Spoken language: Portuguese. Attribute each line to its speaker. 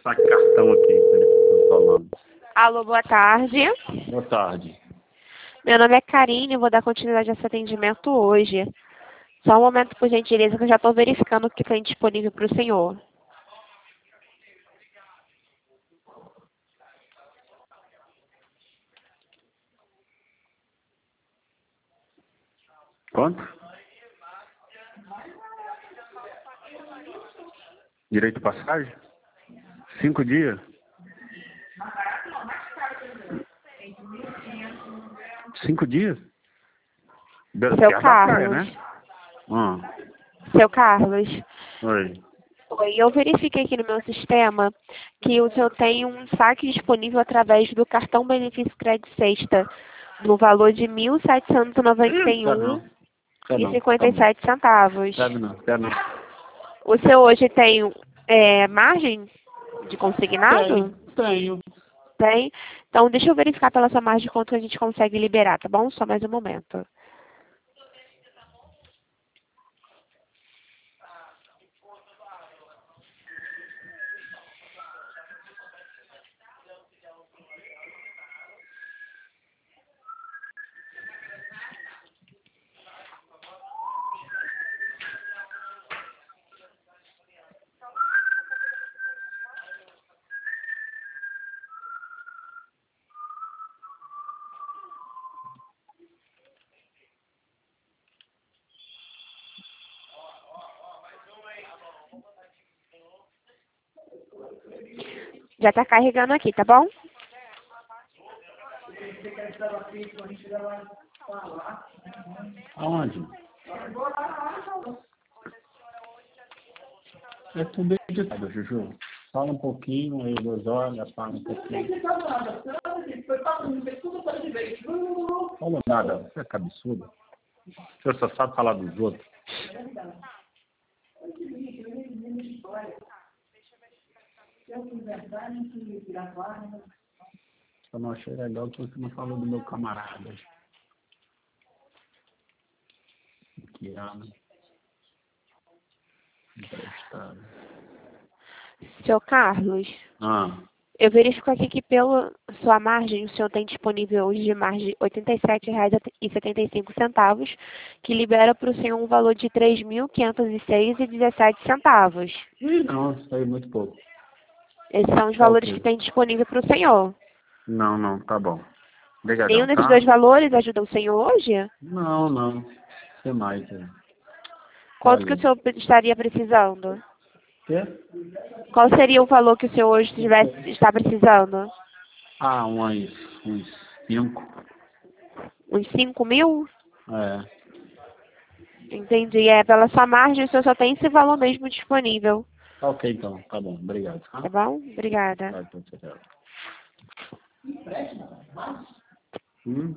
Speaker 1: passar cartão aqui, telefone falando.
Speaker 2: Alô, boa tarde.
Speaker 1: Boa tarde.
Speaker 2: Meu nome é Karine e vou dar continuidade a esse atendimento hoje. Só um momento, por gentileza, que eu já estou verificando o que tem disponível para o senhor.
Speaker 1: Quanto? Direito de passagem? 5 dias? 5 dias?
Speaker 2: Seu Carlos.
Speaker 1: Né?
Speaker 2: Seu Carlos.
Speaker 1: Oi.
Speaker 2: Oi, eu verifiquei aqui no meu sistema que o senhor tem um saque disponível através do cartão Benefício Crédito Sexta, no valor de R$ 1.791,57.
Speaker 1: Quero não.
Speaker 2: O senhor hoje tem margem de consignado?
Speaker 1: Tenho.
Speaker 2: Tem? Então, deixa eu verificar pela sua margem de quanto que a gente consegue liberar, tá bom? Só mais um momento. Já tá carregando aqui, tá bom?
Speaker 1: Aonde? É tudo editado, Juju. Fala um pouquinho, aí 2 horas, fala um pouquinho. Fala nada, você é cabeçudo. Você só sabe falar dos outros. Só não achei legal que você não falou do meu camarada. Que ano. Emprestado.
Speaker 2: Seu Carlos,
Speaker 1: Ah,
Speaker 2: eu verifico aqui que pela sua margem, o senhor tem disponível hoje de margem de R$ 87,75, que libera para o senhor um valor de R$ 3.506,17.
Speaker 1: não, isso aí é muito pouco.
Speaker 2: Esses são os
Speaker 1: Tá
Speaker 2: valores
Speaker 1: ok.
Speaker 2: que tem disponível para o senhor.
Speaker 1: Não, tá bom.
Speaker 2: Nenhum
Speaker 1: Obrigadão,
Speaker 2: desses
Speaker 1: tá?
Speaker 2: dois valores ajuda o senhor hoje?
Speaker 1: Não. Tem mais aí.
Speaker 2: Quanto que o
Speaker 1: Valeu.
Speaker 2: senhor estaria precisando?
Speaker 1: Quê?
Speaker 2: Qual seria o valor que o senhor hoje está precisando?
Speaker 1: Ah, uns 5.
Speaker 2: Uns 5.000?
Speaker 1: É.
Speaker 2: Entendi. Pela sua margem, o senhor só tem esse valor mesmo disponível.
Speaker 1: Tá ok, então. Tá bom. Obrigado.
Speaker 2: Tá bom? Obrigada.
Speaker 1: Tá, então, tchau.